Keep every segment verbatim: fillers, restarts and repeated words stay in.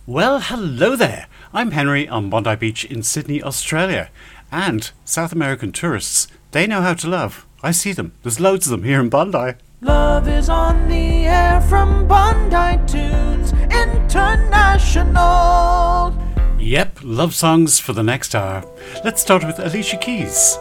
Well, hello there. I'm Henry on Bondi Beach in Sydney, Australia. And South American tourists, they know how to love. I see them. There's loads of them here in Bondi. Love is on the air from Bondi Tunes International. Yep, love songs for the next hour. Let's start with Alicia Keys.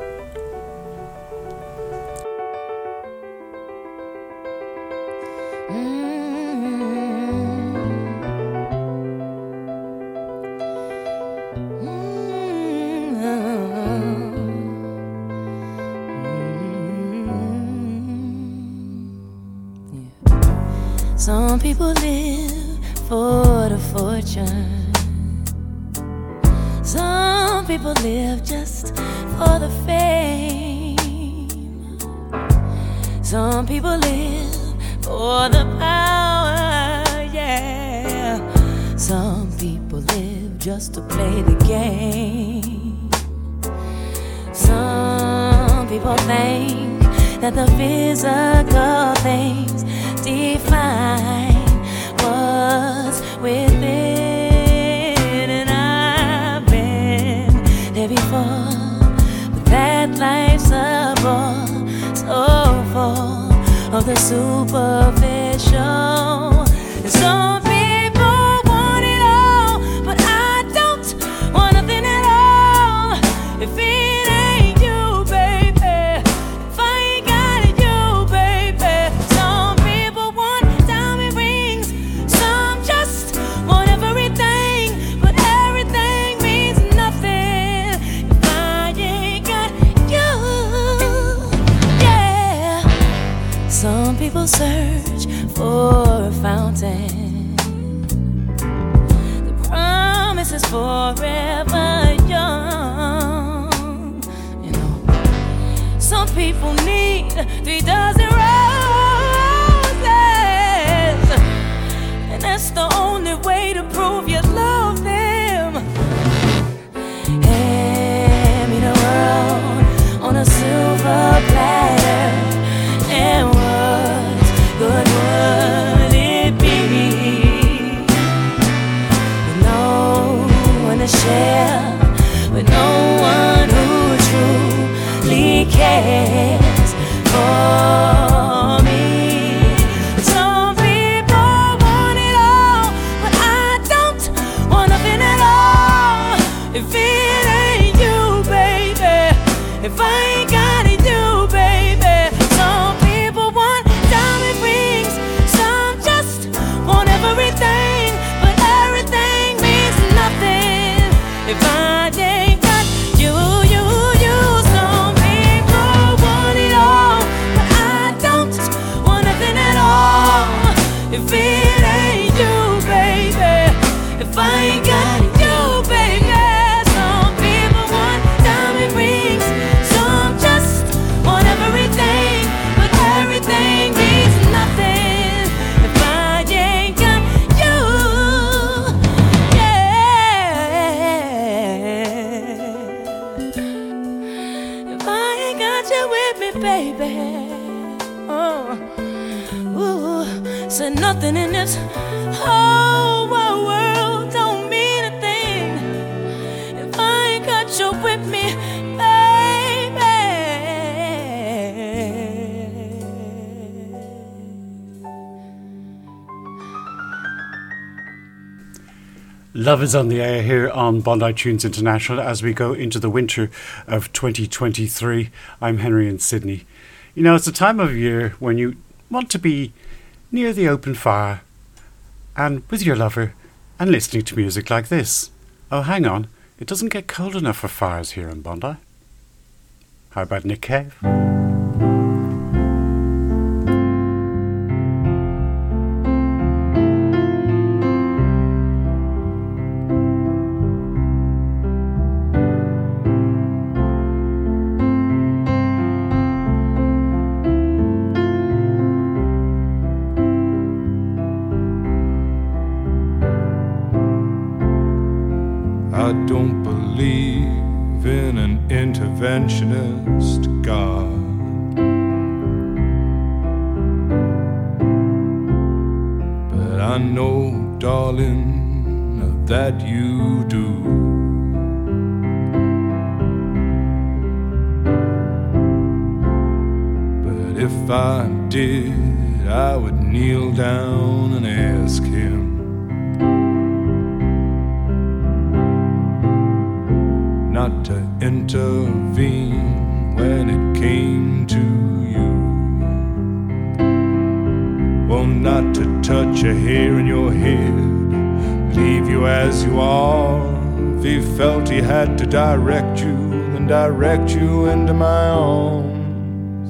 Some people live for the fortune. Some people live just for the fame. Some people live for the power, yeah. Some people live just to play the game. Some people think that the physical things define what's within, and I've been there before, but that life's a bore, so full of the superficial. And some people want it all, but I don't want nothing at all. If it ain't you, baby, if I ain't got it, you, baby. Some people want diamond rings, some just want everything, but everything means nothing if I ain't got you. Yeah. Some people search for a fountain. The promise is forever young. You know, some people need three dozen roses, and that's the only way to prove you love them. Hand me the world on a silver platter, and what good would it be with no one to share, with no one who truly cares for me? Some people want it all, but I don't want nothing at all. If it ain't you, baby, if I ain't got it, you, baby. Some people want diamond rings, some just want everything, but everything means nothing if I ain't got you, you, you. Some people want it all, but I don't want nothing at all. If it ain't you, baby, if I ain't got you, baby. Some people want diamond rings, some just want everything, but everything means nothing if I ain't got you. Yeah. If I ain't got you with me, baby. Oh, ooh, said nothing in this whole wide world don't mean a thing if I ain't got you with me, baby. Love is on the air here on Bondi Tunes International as we go into the winter of twenty twenty-three. I'm Henry in Sydney. You know, it's a time of year when you want to be near the open fire and with your lover and listening to music like this. Oh, hang on. It doesn't get cold enough for fires here in Bondi. How about Nick Cave? I don't believe in an interventionist God. But I know, darling, that you do. But if I did, I would kneel down and ask him not to intervene when it came to you. Well, not to touch a hair in your head, leave you as you are. If he felt he had to direct you, then direct you into my arms.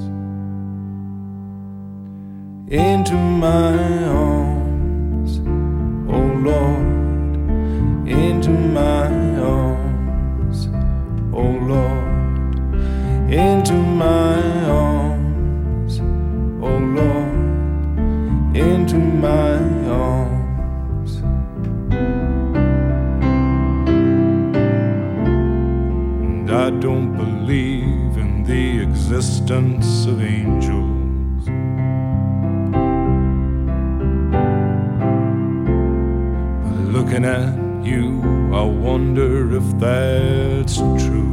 Into my arms, oh Lord, into my arms, oh Lord, into my arms, oh Lord, into my arms. And I don't believe in the existence of angels, but looking at you, I wonder if that's true.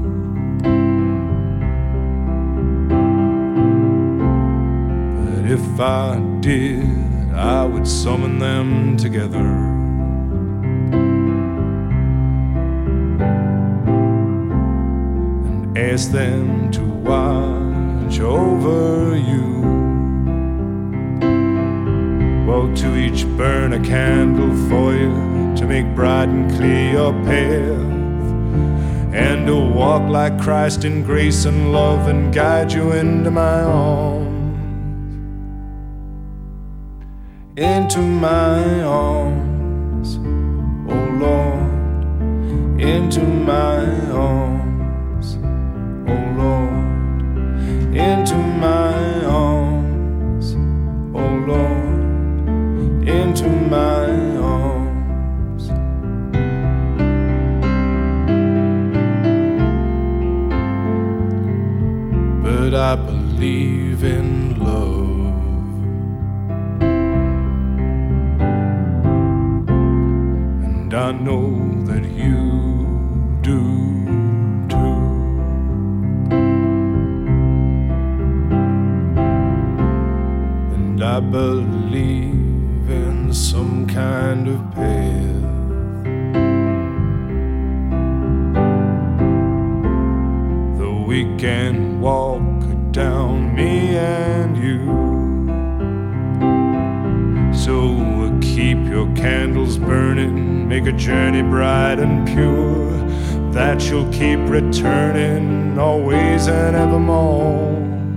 But if I did, I would summon them together and ask them to watch over you. Well, to each burn a candle for you, to make bright and clear your path, and to walk like Christ in grace and love and guide you into my arms. Into my arms, oh Lord, into my arms, oh Lord, into my arms, oh Lord, into my arms. But I believe in love, and I know that you do too. And I believe in some kind of path that we can walk down, me and you. So keep your candles burning, make a journey bright and pure, that you'll keep returning always and evermore.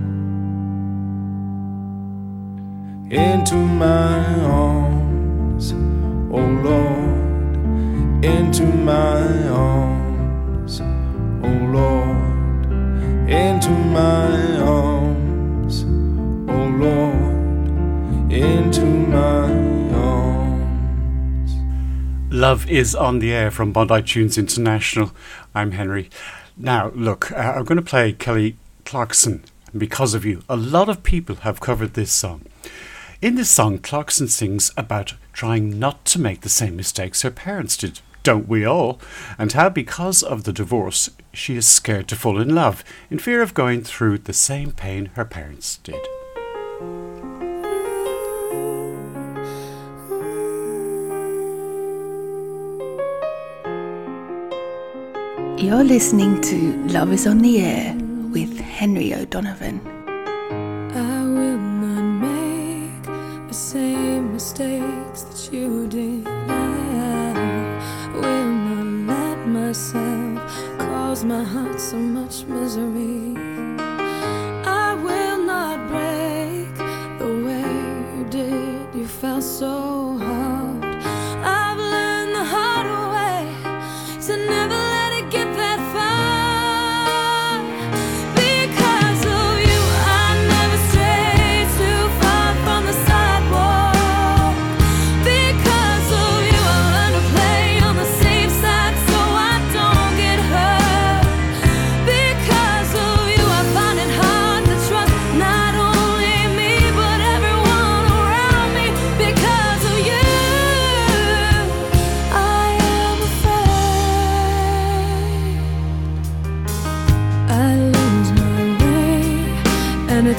Into my arms, oh Lord, into my arms, oh Lord, into my arms, oh Lord, into my arms. Love is on the air from Bondi Tunes International. I'm Henry. Now, look, uh, I'm going to play Kelly Clarkson, and Because of You. A lot of people have covered this song. In this song, Clarkson sings about trying not to make the same mistakes her parents did. Don't we all? And how, because of the divorce, she is scared to fall in love, in fear of going through the same pain her parents did. You're listening to Love is on the Air with Henry O'Donovan. I will not make the same mistakes that you did. I will not let myself cause my heart so much misery. I will not break the way you did. You felt so hard. I've learned the hard way to never let it get that far. Because of you, I never strayed too far from the sidewalk. Because of you, I learned to play on the safe side so I don't get hurt. Because of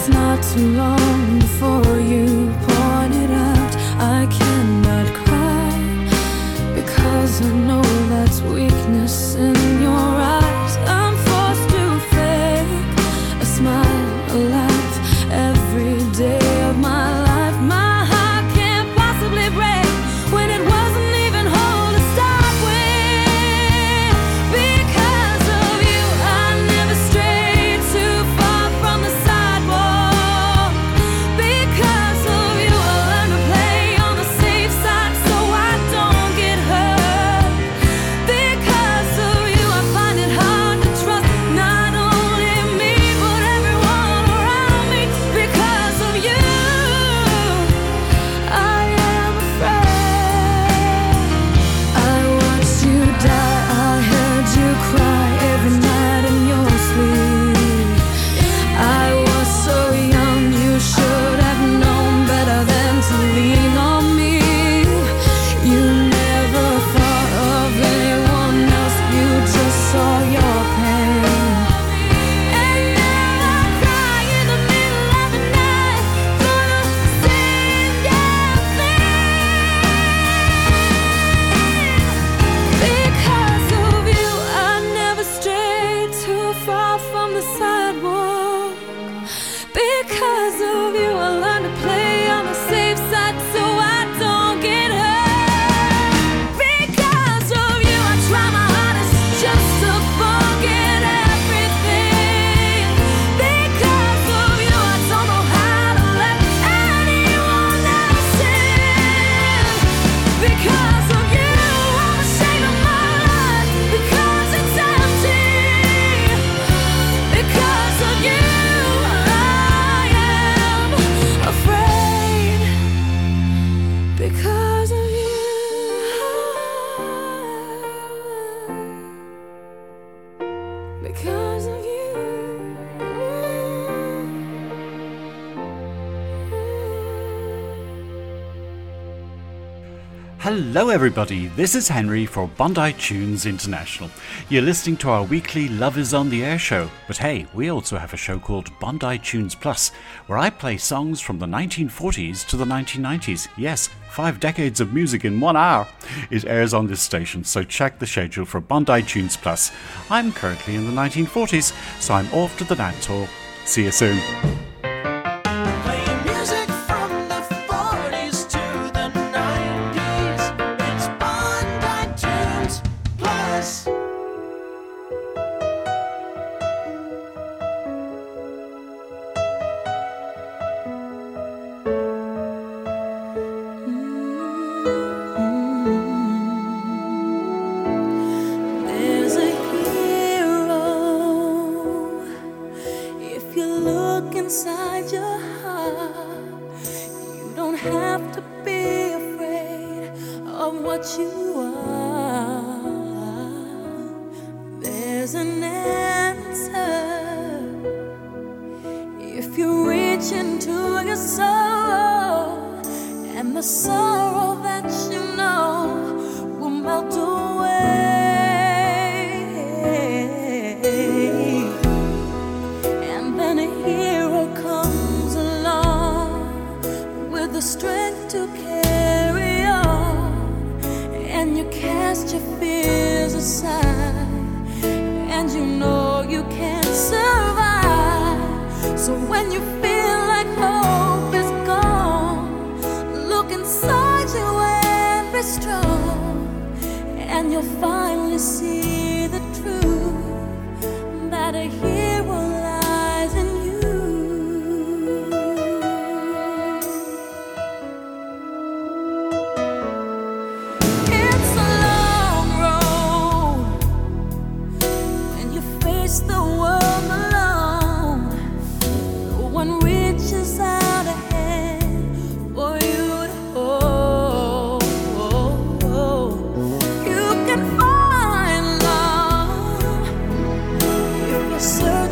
not too long before you pointed out I cannot cry, because I know that's weakness in your eyes. I'm forced to fake a smile, a laugh every day of my life. My heart can't possibly break when it wasn't even whole to start with. Because of you, I never strayed too far from the sidewalk. Because of you, I learned to play on the safe side so I don't get hurt. Because of you, I find it hard to trust not only me but everyone around me. Because of you, I am afraid. I watched you die, I heard you cry every night in your sleep. I was so young, you should have known better than to lean on me. You never thought of anyone else, you just saw your pain. And now I cry in the middle of the night for the same damn thing. Because of you, I never strayed too far from the sidewalk. Because of you, I learned to play on the safe side so I don't get hurt. Because of you, I try my hardest just to forget everything. Because of you, I don't know how to let anyone else in. Because of you, I'm ashamed of my life because it's empty. Because of you, I am afraid. Because of you, because of you. Hello, everybody. This is Henry for Bondi Tunes International. You're listening to our weekly Love is on the Air show. But hey, we also have a show called Bondi Tunes Plus, where I play songs from the nineteen forties to the nineteen nineties. Yes, five decades of music in one hour. It airs on this station, so check the schedule for Bondi Tunes Plus. I'm currently in the nineteen forties, so I'm off to the dance hall. See you soon. Playing music from the forties to the nineties. It's Bondi Tunes Plus. There's a hero if you look inside your heart. You don't have to be afraid of what you are. There's an answer if you reach into your soul, and the sorrow that you know will melt away. And then a hero comes along with the strength to carry on, and you cast your fears aside, and you know you can survive. So when you feel like hope is gone, look inside you and be strong, and you'll finally see the truth that a hero lies in you. It's a long road when you face the world alone. No one reaches out a hand for you to hold. You can find love if you search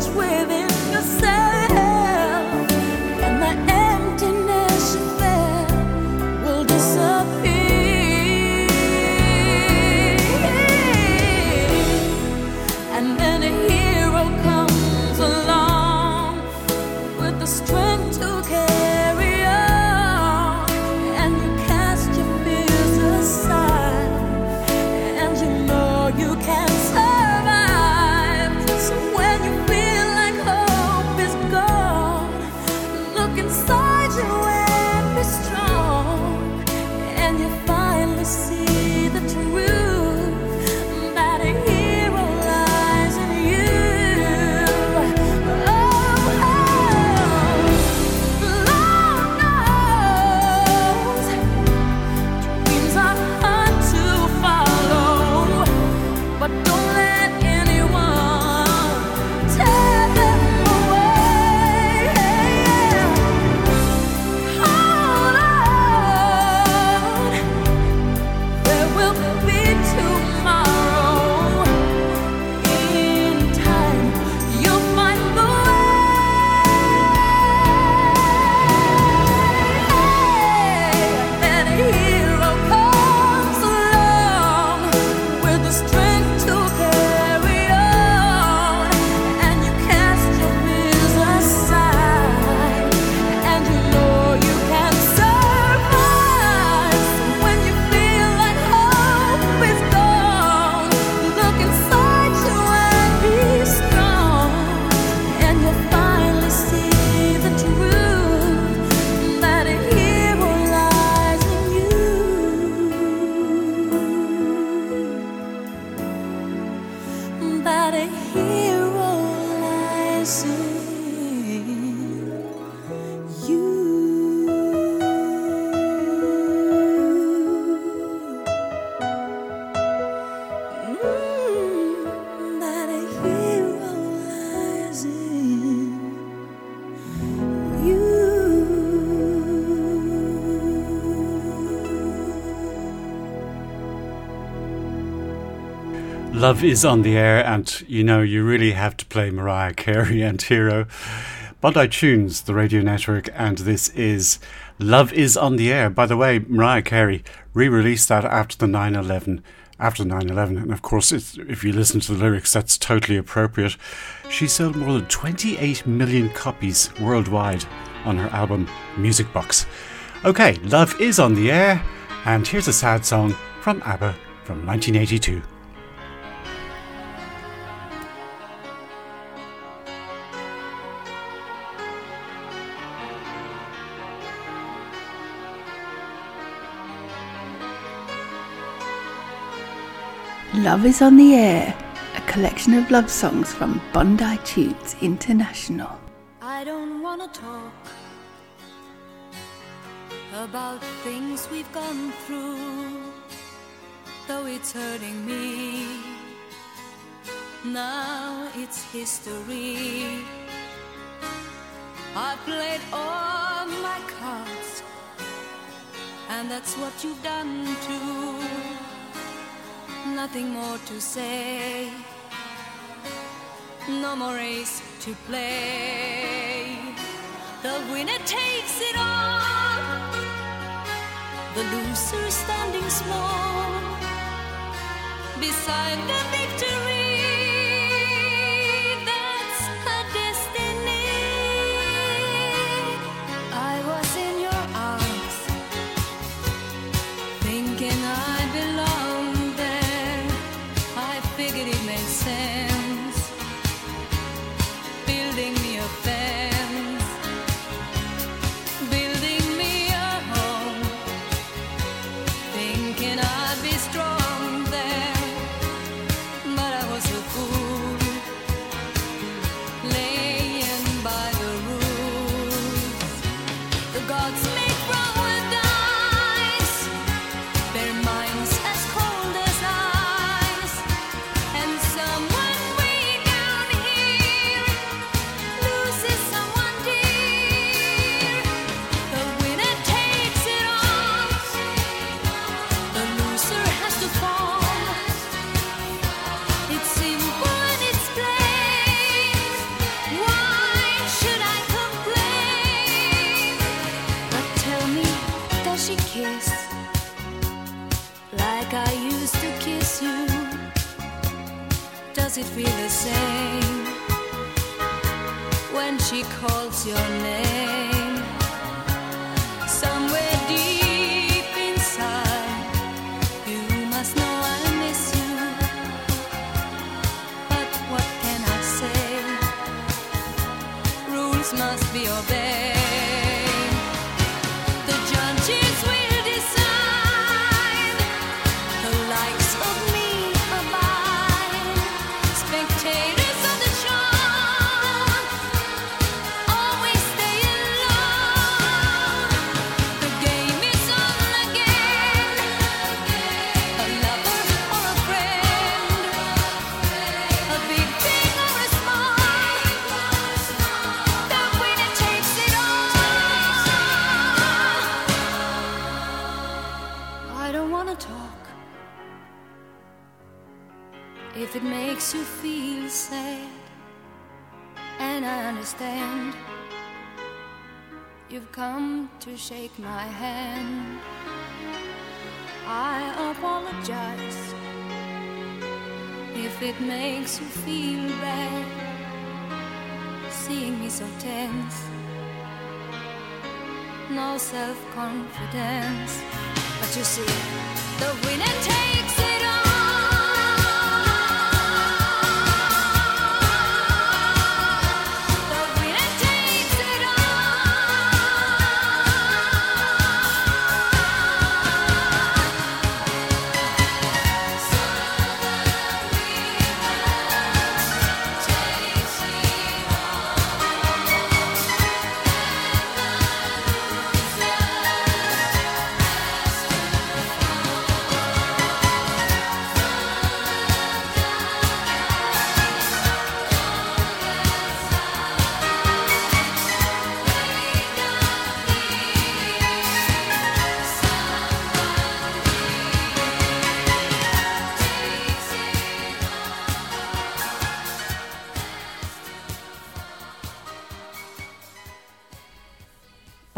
a hero lies in you. Mm, that a hero lies in you. Love is on the air, and you know, you really have to play Mariah Carey and Hero. Bondi Tunes, the radio network, and this is Love is on the Air. By the way, Mariah Carey re-released that after the nine eleven, after nine eleven, and of course, it's, if you listen to the lyrics, that's totally appropriate. She sold more than twenty-eight million copies worldwide on her album Music Box. Okay, Love is on the Air, and here's a sad song from ABBA from nineteen eighty-two. Love is on the Air, a collection of love songs from Bondi Tunes International. I don't wanna talk about things we've gone through, though it's hurting me. Now it's history. I played all my cards, and that's what you've done too. Nothing more to say, no more race to play. The winner takes it all, the loser standing small beside the victory. That's her destiny. I was in your arms, thinking I belonged there. I figured it made sense, building me a fence, building me a home, thinking I'd be strong there. But I was a fool, laying by the rules. The gods make wrong with dice, their minds as cold as ice. And someone way down here loses someone dear. The winner takes it all, the loser has to fall. It's simple and it's plain. Why should I complain? But tell me, does she kiss like I used to kiss you? Does it feel the same when she calls your name? Somewhere deep inside, you must know I miss you. But what can I say? Rules must be obeyed. The judges will decide, the likes of me abide. Spectators of the show always stay alone. The game is on again, a lover or a friend, a big thing or a small, the winner takes it all. I don't wanna talk if it makes you feel sad, and I understand. You've come to shake my hand. I apologize if it makes you feel bad, seeing me so tense, no self-confidence. But you see, the winner takes it all. The winner takes it all.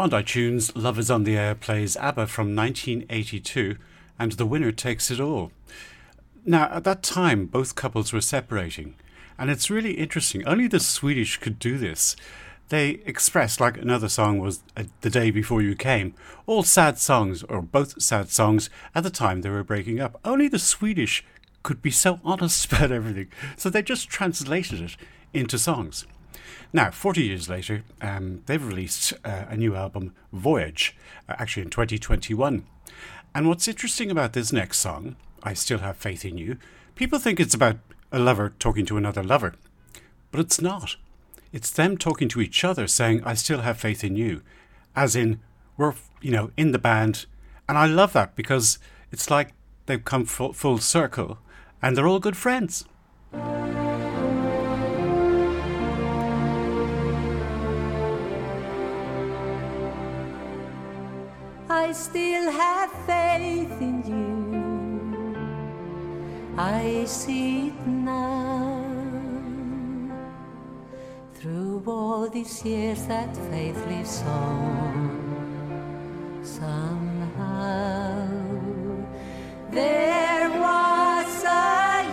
Bondi Tunes, Love is on the Air plays ABBA from nineteen eighty-two, and the winner takes it all. Now, at that time, both couples were separating, and it's really interesting. Only the Swedish could do this. They expressed, like another song was uh, The Day Before You Came, all sad songs, or both sad songs, at the time they were breaking up. Only the Swedish could be so honest about everything, so they just translated it into songs. Now, forty years later, um, they've released uh, a new album, Voyage, uh, actually in twenty twenty-one. And what's interesting about this next song, I Still Have Faith in You, people think it's about a lover talking to another lover. But it's not. It's them talking to each other saying, I still have faith in you. As in, we're, you know, in the band. And I love that because it's like they've come full, full circle and they're all good friends. I still have faith in you. I see it now. Through all these years that faith lives on. Somehow there was a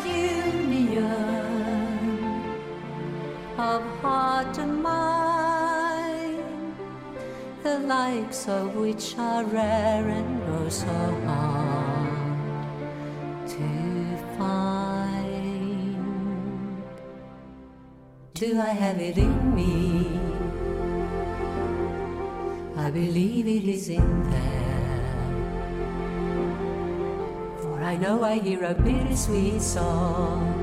union of heart and mind, the likes of which are rare and oh so hard to find. Do I have it in me? I believe it is in there, for I know I hear a bittersweet song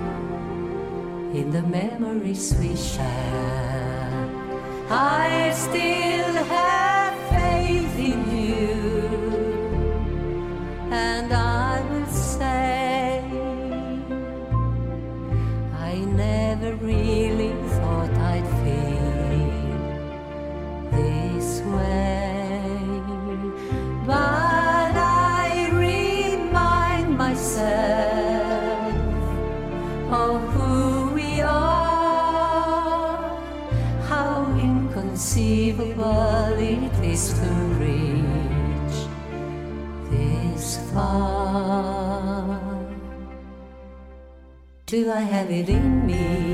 in the memories we share. I still have faith in you, and I will say I never really thought I'd feel this way, but I remind myself of who we are, how inconceivable it is to reach this far. Do I have it in me?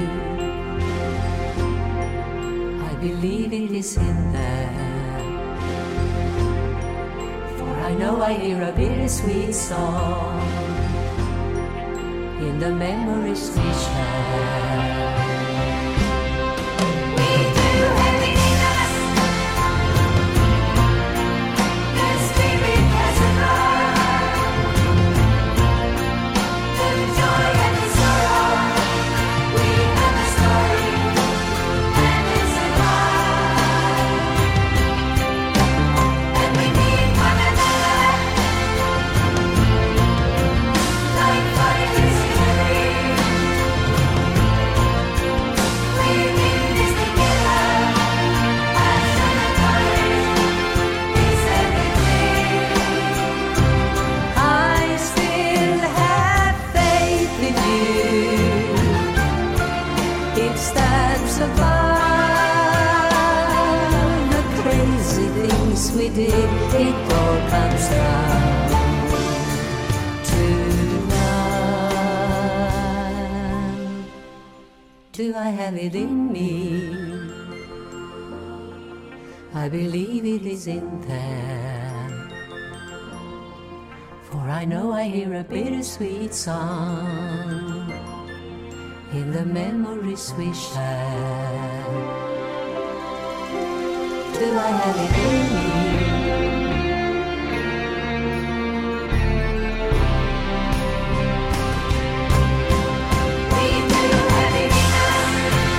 I believe it is in there, for I know I hear a bittersweet song in the memories we share. We do have it in us. The spirit has arrived. The joy and the sorrow. We have a story, and it's alive. And we need one another, like fire is in the wind. We're in this together, passion and courage is everything. I still have faith in you. It stands above the crazy things we did. It all comes down to love. Do I have it in me? I believe it is in there, for I know I hear a bittersweet song in the memories we share. Do I have it in me? We do have it in us.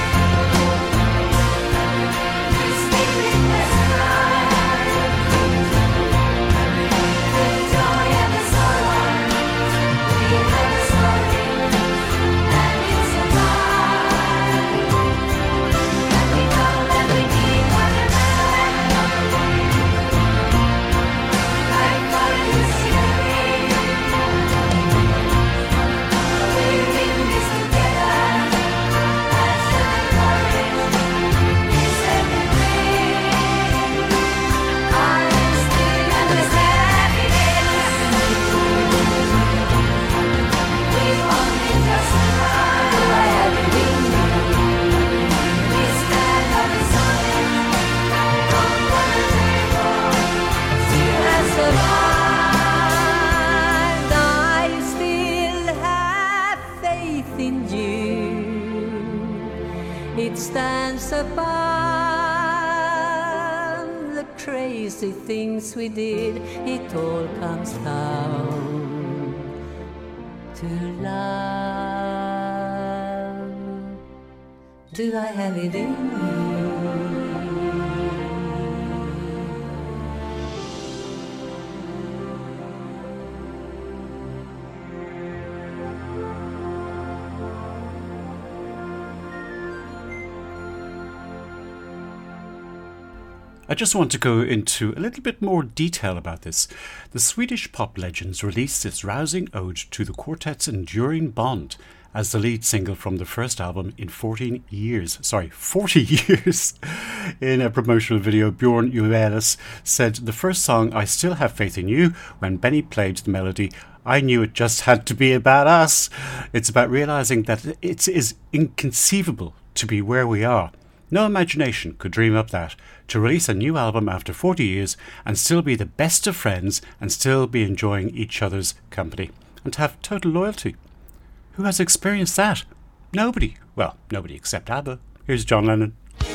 The spirit has arrived. The joy and the sorrow. We have a story, and it's alive. And we know that we need one another. us above, the crazy things we did, it all comes down to love. Do I have it in me? I just want to go into a little bit more detail about this. The Swedish pop legends released its rousing ode to the quartet's enduring bond as the lead single from the first album in fourteen years. Sorry, forty years. In a promotional video, Bjorn Ulvaeus said, "The first song, I Still Have Faith in You, when Benny played the melody, I knew it just had to be about us." It's about realising that it is inconceivable to be where we are. No imagination could dream up that, to release a new album after forty years and still be the best of friends and still be enjoying each other's company and to have total loyalty. Who has experienced that? Nobody. Well, nobody except ABBA. Here's John Lennon.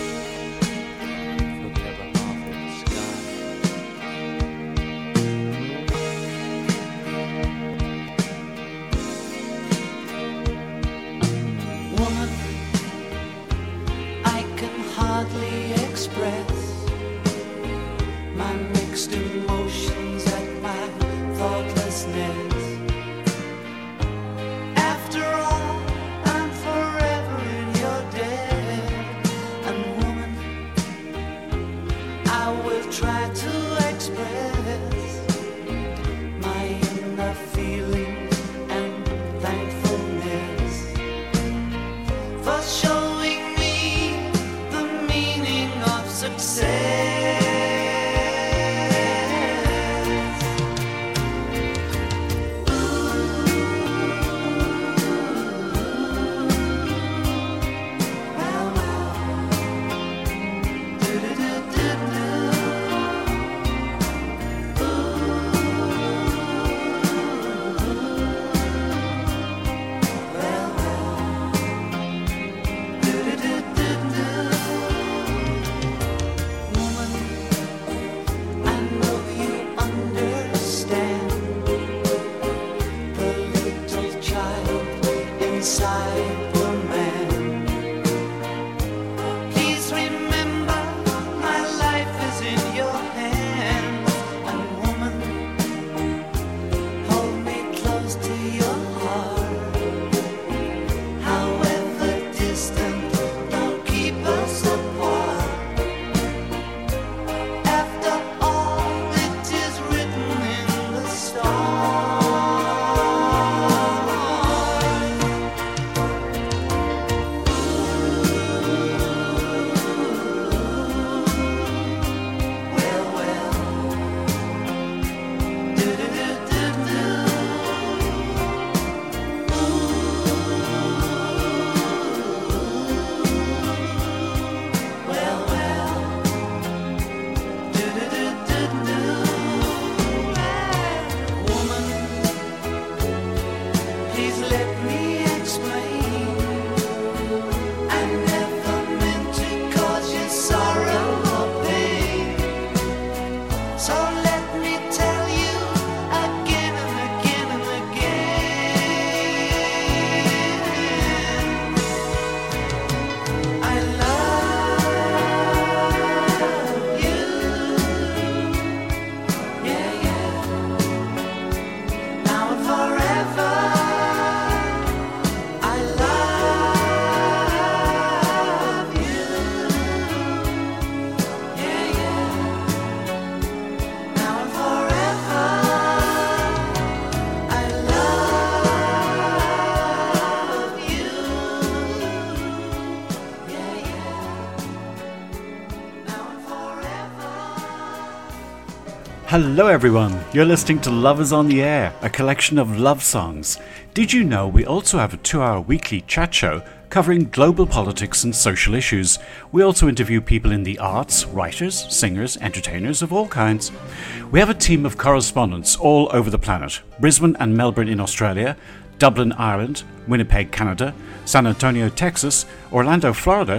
Hello everyone, you're listening to Love is on the Air, a collection of love songs. Did you know we also have a two-hour weekly chat show covering global politics and social issues? We also interview people in the arts, writers, singers, entertainers of all kinds. We have a team of correspondents all over the planet. Brisbane and Melbourne in Australia, Dublin, Ireland, Winnipeg, Canada, San Antonio, Texas, Orlando, Florida,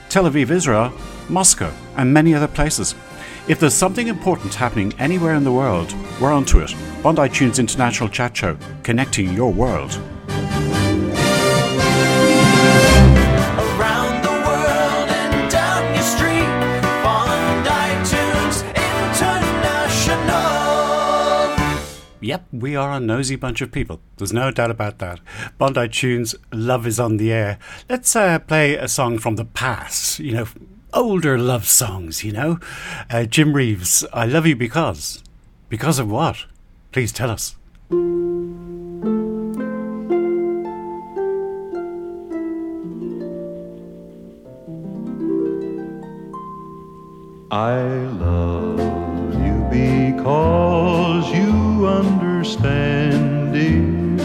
Tel Aviv, Israel, Moscow, and many other places. If there's something important happening anywhere in the world, we're onto it. Bondi Tunes International Chat Show, connecting your world. Around the world and down your street, Bondi Tunes International. Yep, we are a nosy bunch of people. There's no doubt about that. Bondi Tunes, Love is on the Air. Let's uh, play a song from the past, you know, older love songs, you know. Uh, Jim Reeves, I Love You Because. Because of what? Please tell us. I love you because you understand it.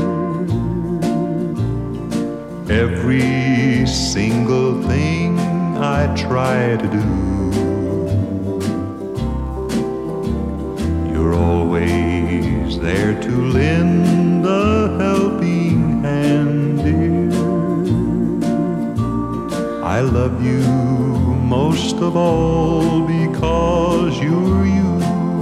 Every single thing I try to do, you're always there to lend a helping hand, dear. I love you most of all because you're you.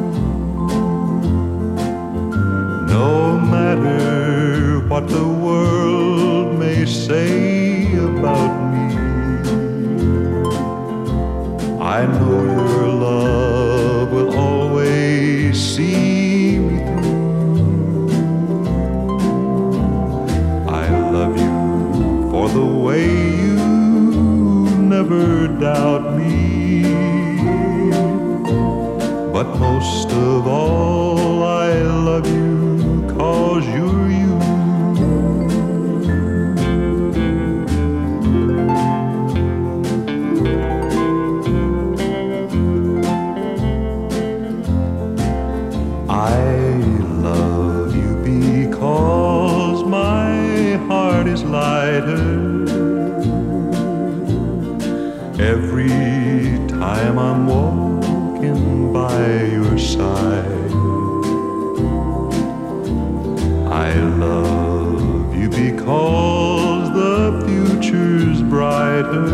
No matter what the world may say about me, I know your love will always see me through. I love you for the way you never doubt me, but most of all I love you 'cause you're you. I love you because my heart is lighter every time I'm walking by your side. I love you because the future's brighter.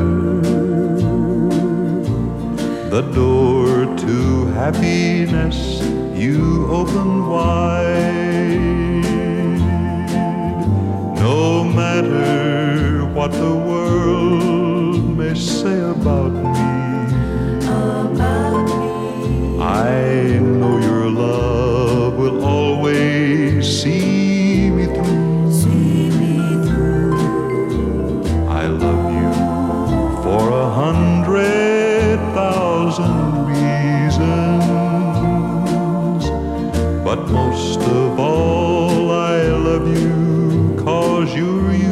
The door to happiness you open wide. No matter what the world may say about me, about me. I know your love will always see me through. See me through. I love you for a hundred thousand reasons, but most of all I love you 'cause you're you.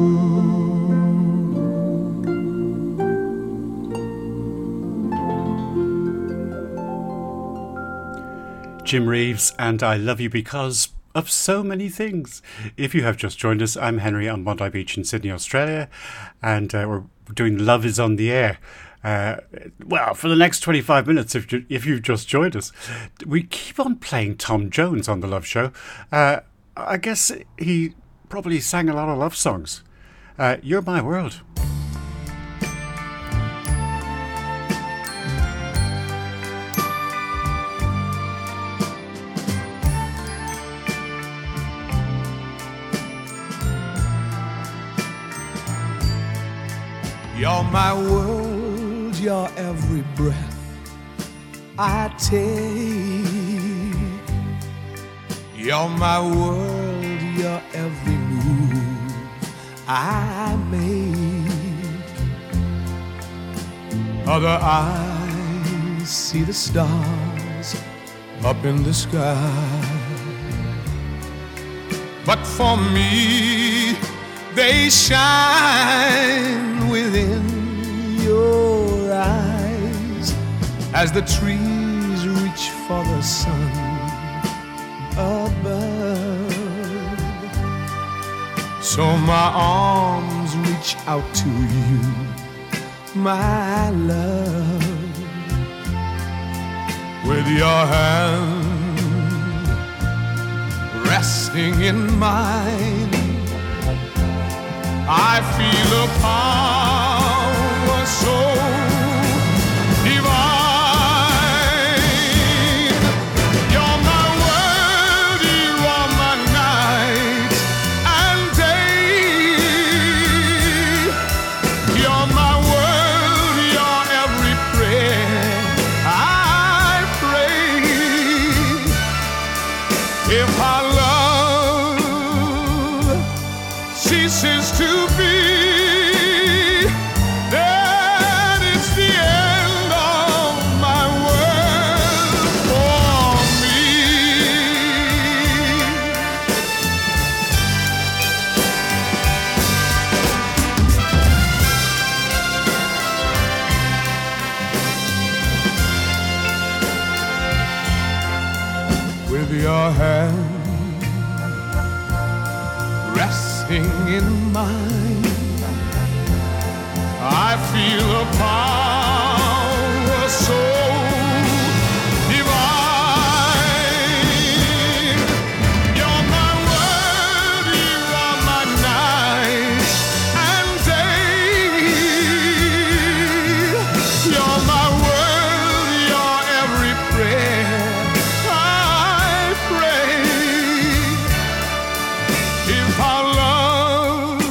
Jim Reeves, and I Love You Because of So Many Things. If you have just joined us, I'm Henry on Bondi Beach in Sydney, Australia, and uh, we're doing Love is on the Air. Uh, well, for the next twenty-five minutes, if, you, if you've just joined us, we keep on playing Tom Jones on The Love Show. Uh, I guess he probably sang a lot of love songs. Uh, You're My World. You're my world, your every breath I take. You're my world, your every move I make. Other eyes see the stars up in the sky, but for me they shine within your eyes as the trees reach for the sun above. So my arms reach out to you, my love, with your hand resting in mine. I feel a power so ceases to be, then it's the end of my world for me. With your hand resting in mine, I feel a power so divine. You're my world, you are my night and day. You're my world, you're every prayer I pray. If our love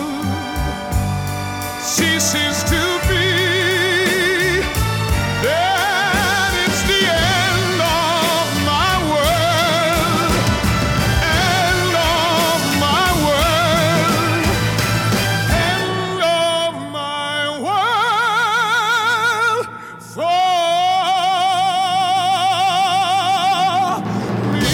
ceases to be, then it's the end of my world, end of my world, end of my world for me.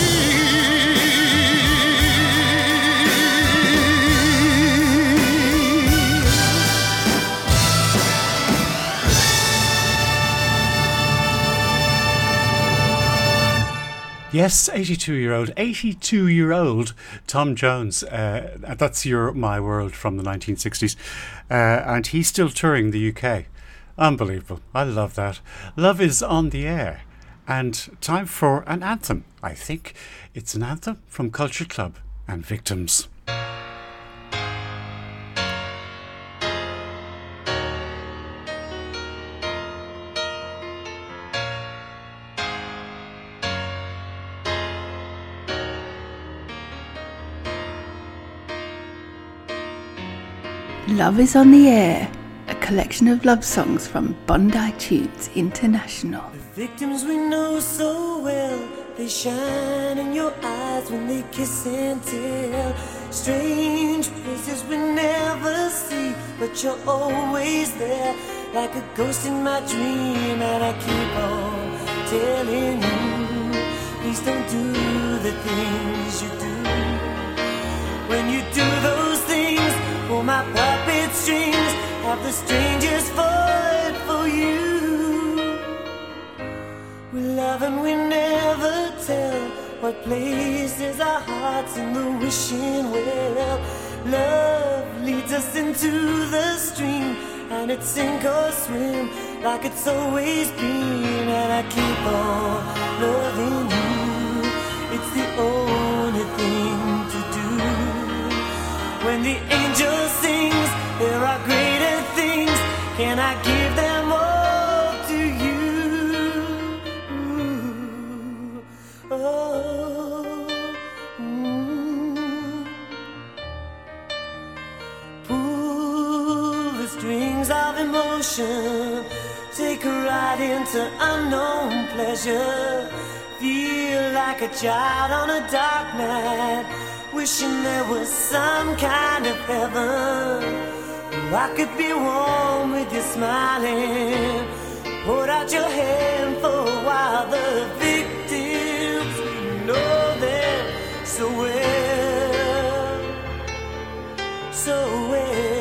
Yes, eighty-two-year-old, eighty-two-year-old Tom Jones. Uh, that's your My World from the nineteen sixties. Uh, and he's still touring the U K. Unbelievable. I love that. Love is on the air. And time for an anthem. I think it's an anthem from Culture Club and Victims. Love is on the Air, a collection of love songs from Bondi Tunes International. Victims we know so well, they shine in your eyes when they kiss and tell. Strange places we never see, but you're always there, like a ghost in my dream. And I keep on telling you, please don't do the things you do. When you do those things, pull my puppet strings, have the strangers fight for you. We love and we never tell what places our hearts in the wishing well. Love leads us into the stream, and it's sink or swim like it's always been. And I keep on loving you, it's the only thing to do. When the angel sings, there are greater things. Can I give them all to you? Ooh, oh, mm. Pull the strings of emotion, take a ride into unknown pleasure. Feel like a child on a dark night, wishing there was some kind of heaven. I could be warm with you smiling. Hold out your hand for a while. The victims, we know them so well, so well.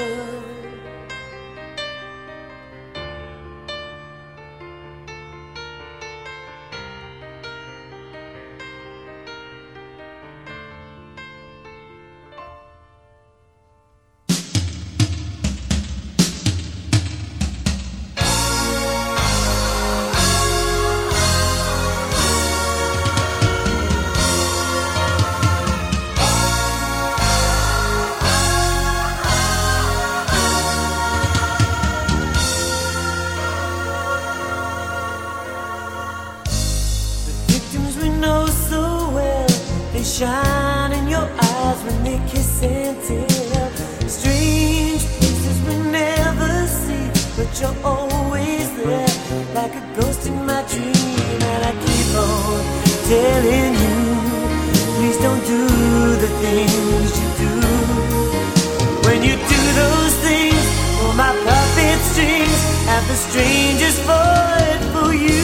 Shine in your eyes when they kiss and tell. Strange places we never see, but you're always there, like a ghost in my dream. And I keep on telling you, please don't do the things you do. the strangest void for you.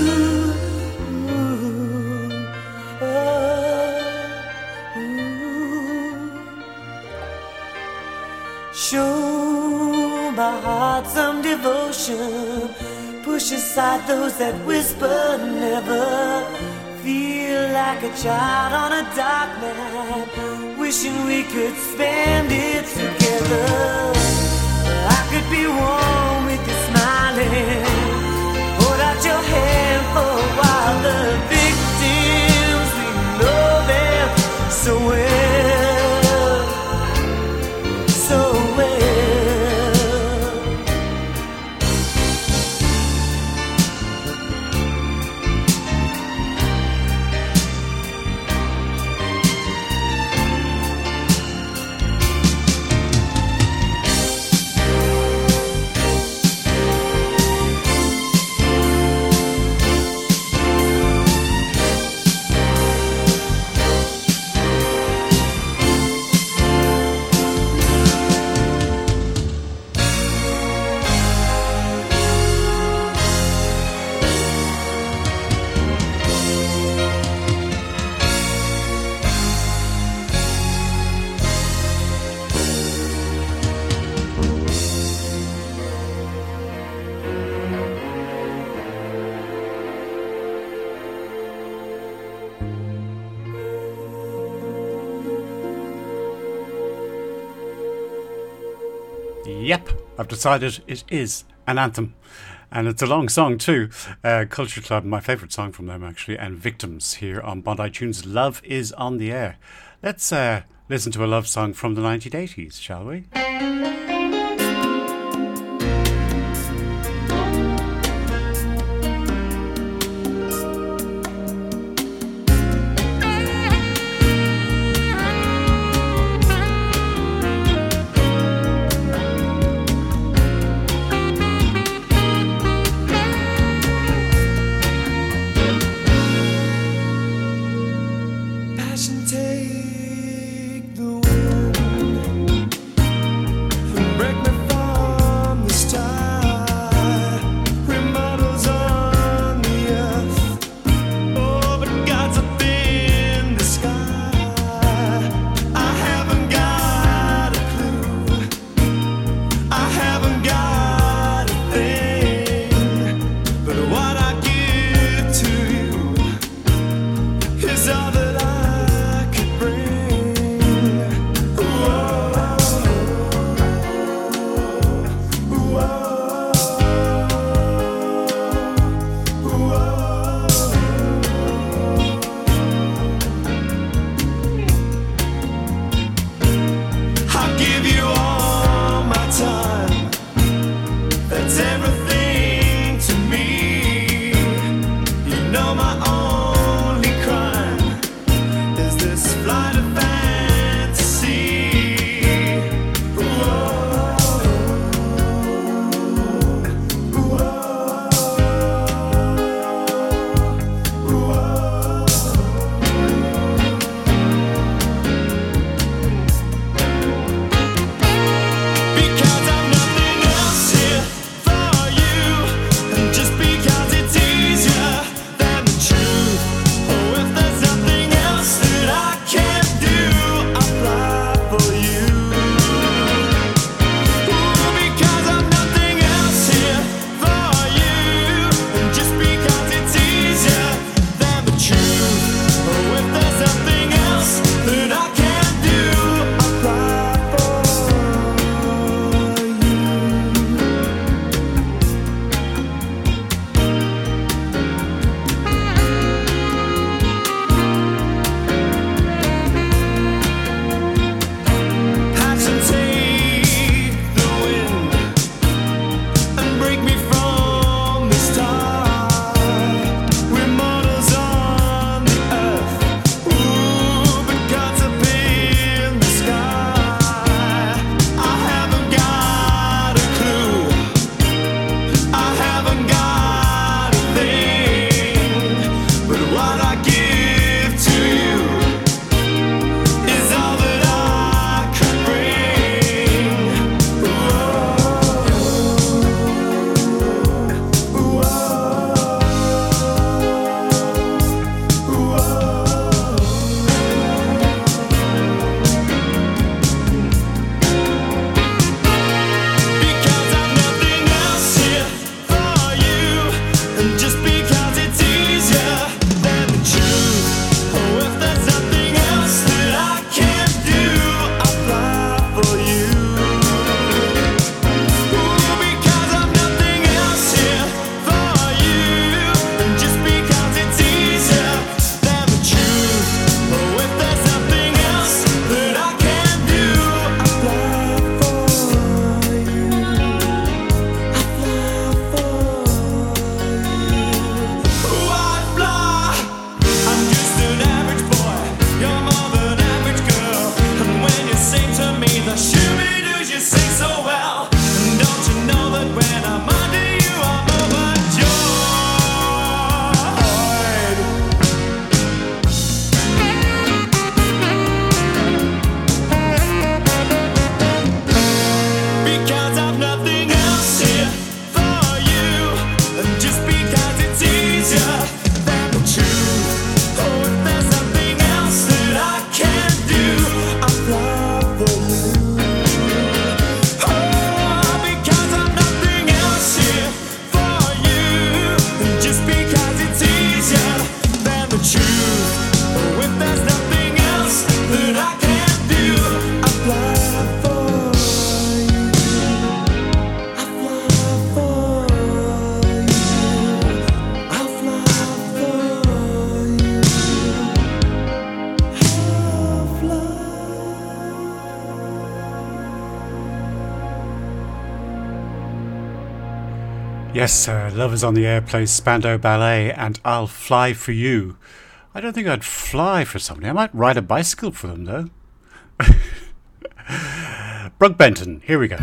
Show my heart some devotion. Push aside those that whisper never. Feel like a child on a dark night, wishing we could spend it together. I could be warm with you smiling. Hold out your hand for a while. The victims, we know them so well, so well. Yep, I've decided it is an anthem. And it's a long song too. Uh, Culture Club, my favourite song from them actually, and Victims here on Bondi Tunes. Love is on the air. Let's uh, listen to a love song from the nineteen eighties, shall we? Passion take the wind Yes, sir. Love is on the Air plays Spandau Ballet and I'll Fly for You. I don't think I'd fly for somebody. I might ride a bicycle for them, though. Brooke Benton, here we go.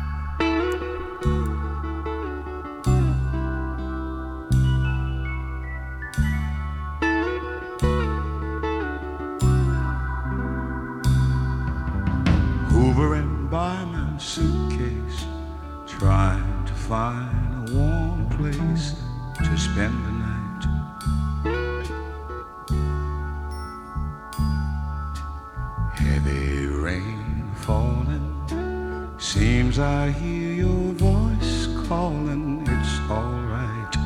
Hoovering by my suitcase, trying to find a warm place to spend the night. Heavy rain falling, seems I hear your voice calling, it's alright.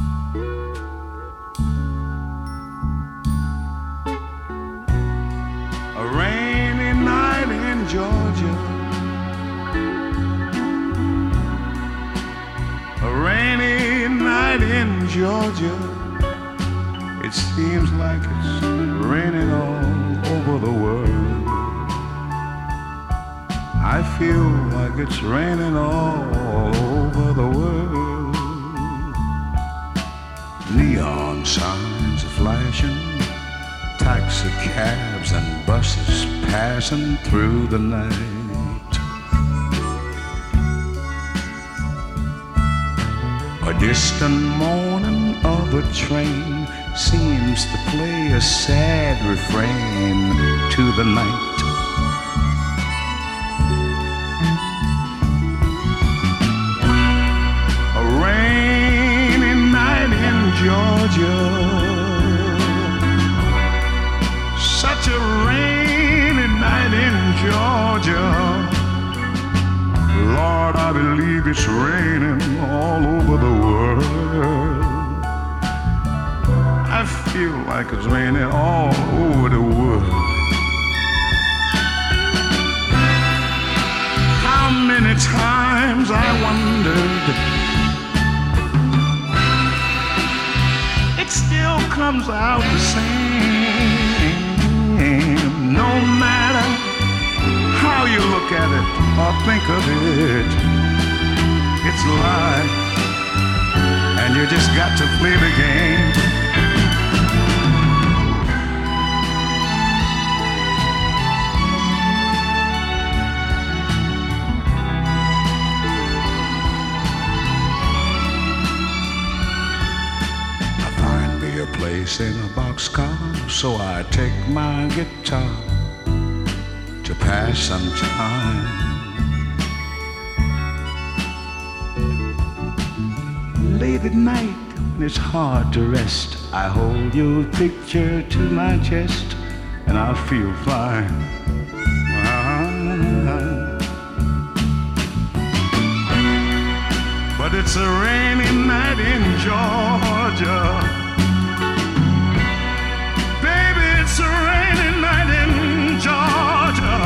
A rainy night in Georgia, a rainy night in Georgia. It seems like it's raining all over the world. I feel like it's raining all over the world. Neon signs are flashing, taxi cabs and buses passing through the night. A distant moaning of a train seems to play a sad refrain to the night. A rainy night in Georgia, such a rainy night in Georgia. Lord, I believe it's raining all over the world. I feel like it's raining all over the world. How many times I wondered, it still comes out the same. No matter how you look at it or think of it, it's life, and you just got to play the game. I find me a place in a boxcar, so I take my guitar to pass some time. Late at night, when it's hard to rest, I hold your picture to my chest, and I feel fine. But it's a rainy night in Georgia. Baby, it's a rainy night in Georgia.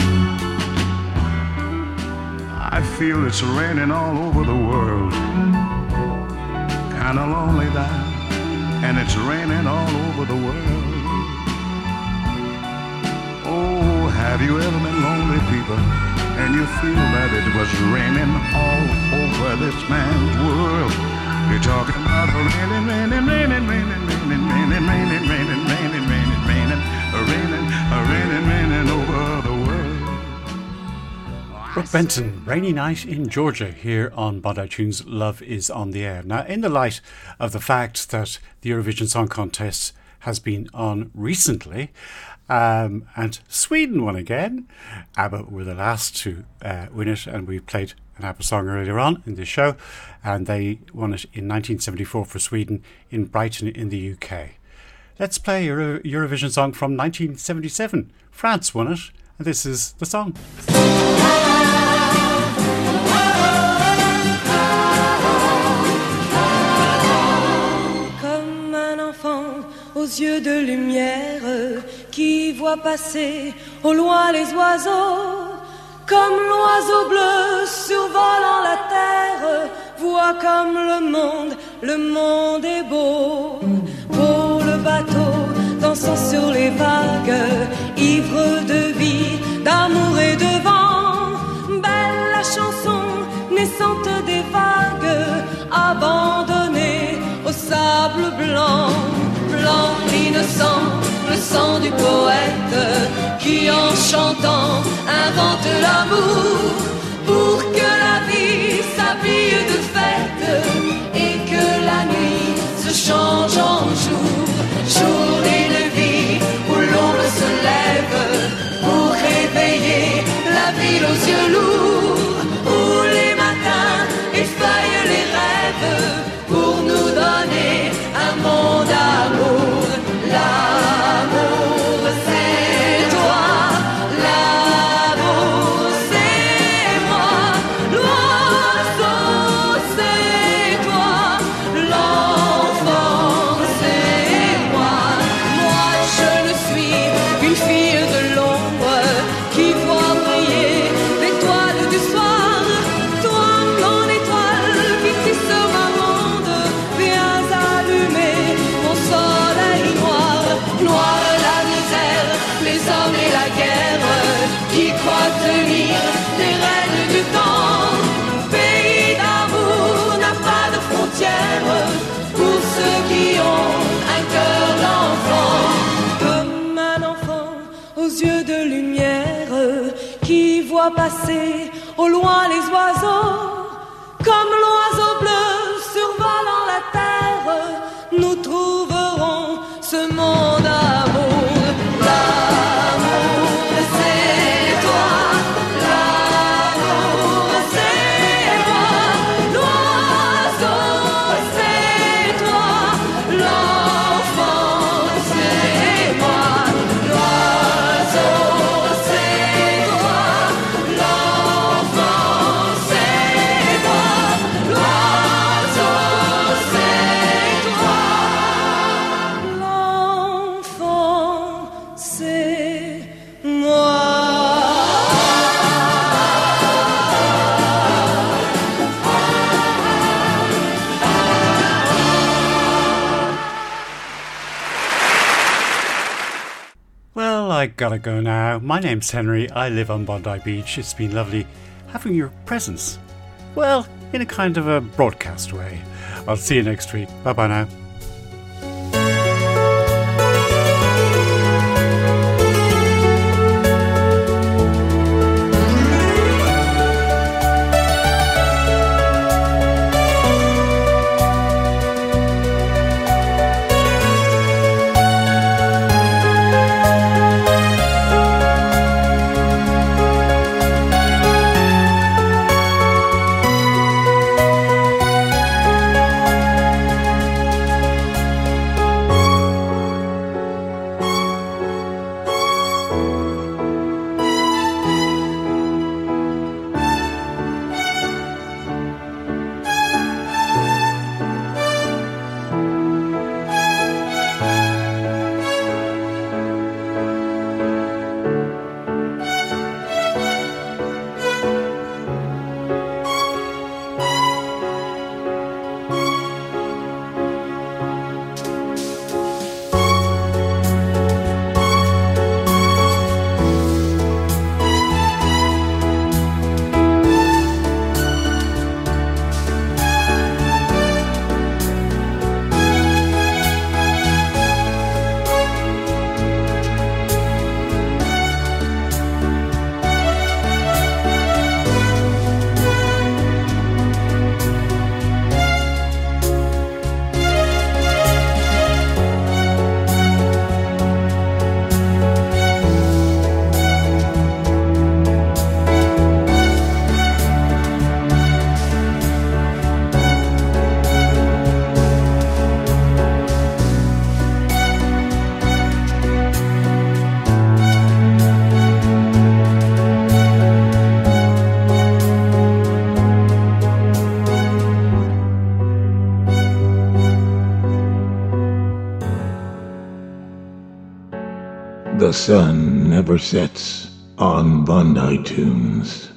I feel it's raining all over the world. Kinda lonely there, and it's raining all over the world. Oh, have you ever been lonely, people, and you feel that it was raining all over this man's world? You're talking about raining, raining, raining, raining, raining, raining, raining, raining, raining, raining, raining, raining, raining, raining over the world. Brooke Benton, Rainy Night in Georgia, here on Bondi Tunes, Love is on the Air. Now, in the light of the fact that the Eurovision Song Contest has been on recently, um, and Sweden won again, ABBA were the last to uh, win it, and we played an ABBA song earlier on in this show, and they won it in nineteen seventy-four for Sweden in Brighton in the U K. Let's play a Euro- Eurovision song from nineteen seventy-seven. France won it, and this is the song. Comme un enfant aux yeux de lumière qui voit passer au loin les oiseaux, comme l'oiseau bleu survolant la terre, voit comme le monde, le monde est beau. Pour le bateau dansant sur les vagues, ivre de vie, d'amour et de vent, belle la chanson naissante des vagues, abandonnée au sable blanc, blanc l'innocent, le sang du poète, qui en chantant invente l'amour, pour que la vie s'habille de fête, et que la nuit se change en jour, journée de vie où l'ombre se lève, pour réveiller la ville aux yeux lourds, où les matins effeuillent les rêves, pour nous donner un monde d'amour. L'amour c'est toi, l'amour c'est moi, l'oiseau c'est toi, l'enfant c'est moi. Moi je ne suis qu'une fille de l'ombre qui voit briller l'étoile du soir. Toi mon étoile qui tissera monde, viens allumer mon soleil noir. Noir la misère, les hommes et la guerre, qui croient tenir les rênes du temps. Pays d'amour n'a pas de frontières, pour ceux qui ont un cœur d'enfant. Comme un enfant aux yeux de lumière, qui voit passer au loin les oiseaux, comme l'oiseau bleu survolant la terre, nous trouverons ce monde d'amour. L'amour c'est toi, l'amour c'est moi, l'oiseau c'est toi, l'enfant c'est moi, l'oiseau c'est toi, l'enfant c'est moi, l'oiseau c'est toi, l'enfant c'est moi. Well, I gotta go now. My name's Henry. I live on Bondi Beach. It's been lovely having your presence. Well, in a kind of a broadcast way. I'll see you next week. Bye bye now. sun never sets on Bondi Tunes.